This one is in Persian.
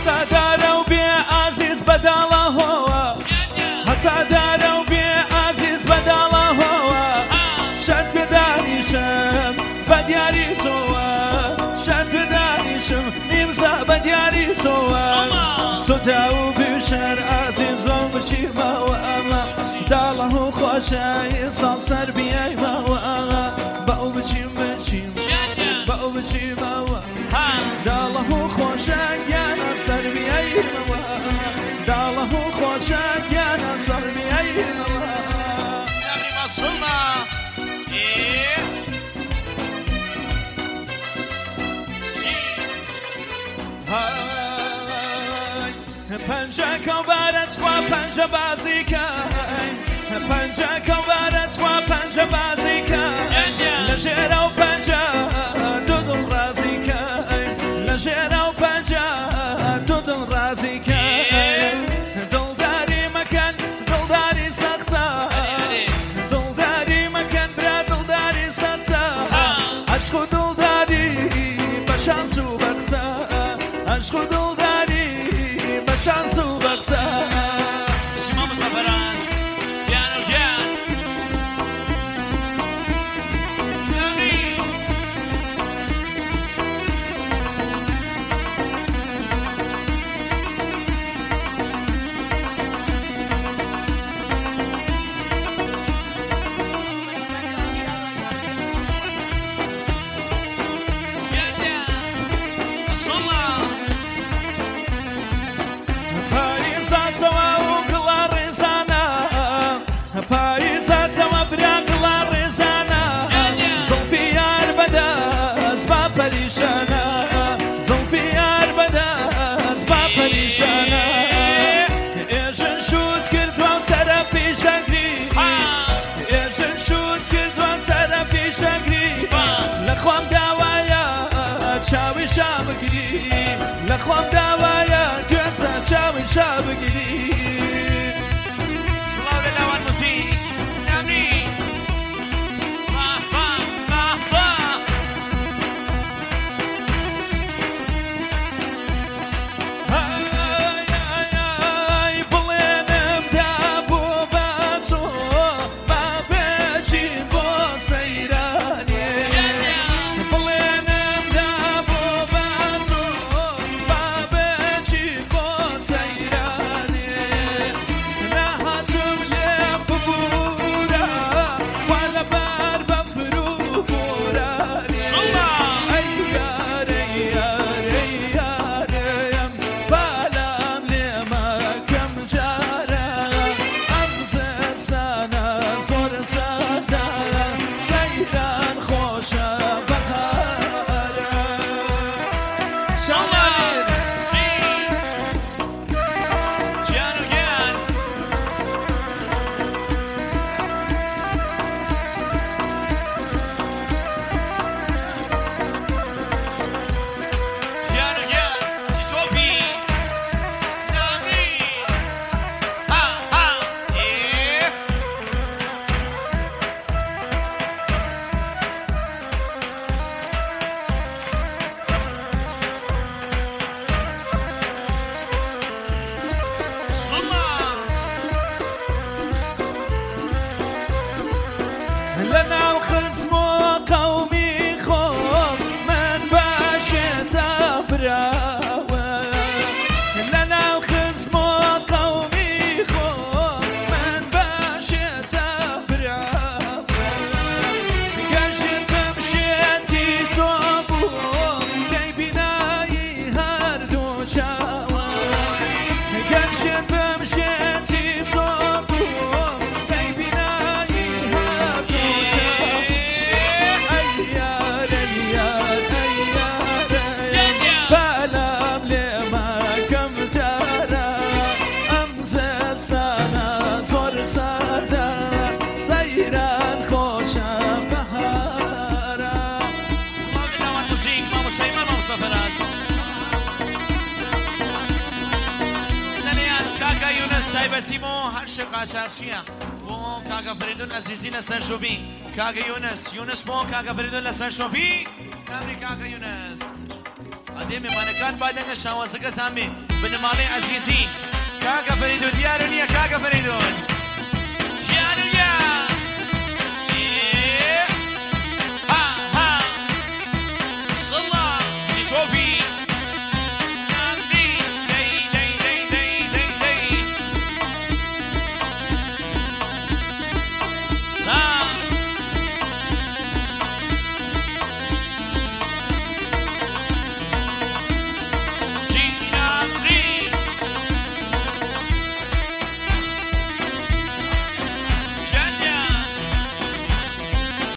هەچادارە و بێ ئازیز بەداڵە هۆوە هەچادارە و بێ ئازیز بەداڵە هۆوە شەر پێدانیشم بە دیاری تۆوە شەر پێدانیشم ئیمزا بە دیاری تۆوە سۆتا و بشەر ئازیز زۆ بچیمەوە ئەمە داڵە و خۆشایی ساڵ سەر بیایمەوە بەو بچیم بەو بچیمەوە داڵە و خۆشەیانە سەر بیایمەوە داڵە و خۆشەیانە سەر بیایمەوە پەنجە کەوبارە چوا پەنجە بازیکەین پەنجە کەوبارە چوا پەنجە بازیکەین لە ژێرە و پەنجە دوو دڵ ڕازیکەین لە ژێرە و پەنجە دوو دڵ ڕازیکەین دڵداری مەکەن دڵداری سەختە دڵداری مەکەن برا دڵداری سەختە عەشق و دڵداری بە شانس و بەختە عەشق و دڵداری بە شانس و بەختە شما مسافراش گیان و گیان پاییزاتەوە و گڵا ڕێزانە پاییزاتەوە برا گڵا ڕێزانە زڵفی یار بەدەست با پەریشانە زڵفی یار بەدەست با پەریشانە ئێژن شوت کردوە و سەرەفی شەگری ئێژن شوت کردوە و سەرەفی شەگری لە خۆم داوایە چاوی شا بگری لە خۆم داوایە توێسە چاوی شا بگری سڵاو لە لاوان موسیق نامری بڵێنم دابوو بە تۆ بابێکی بۆ سەیرانێ بڵێنم دابوو بە تۆ بابێکی بۆ سەیرانێ ناهاتم لێ ببوورە وا لەبەر بەفر و بۆرانێ ئەی یارەی یارەی یارەیەم بالام لێ مەکەم جارە ئەم زستانە زۆر سادە سەیران خۆشە بەهارە شەڵێر گیان و گیان گیان و گیان چی تۆپی نامری ها ها لەناو خزم و قەومی خۆم من باشێتە براوە لەناو خزم و قەومی خۆم من باشێتە براوە گەشت بەمشێتی تۆ بووم دەیبینایی هەردوو چاوە گەشت بەمشێتی تۆ بووم دەیبینایی هەردوو چاوە ئەی یارەی یارەی یارەیەم بالام لێ مەکەم جارە ئەم زستانە زۆر سادە سەیران خۆشە بەهارە سڵاو لە لاوان موسیق مامۆستای من مامۆستافراش لەنیان کاکا یونس سایبەسیمۆ هەر شێ قاچاقچیە بۆ کاکا فریدون ئەزیزی لەسەر شۆپی کاکا یونس بۆ کاکا فریدون لەسەر شۆپی نامری کاکا یونس ئەدێ میێمانەکان با لەگە شاوەزەکە سامی بنماڵی عزیزی کاکە فەریدون دیارە نییە کاکە فەریدون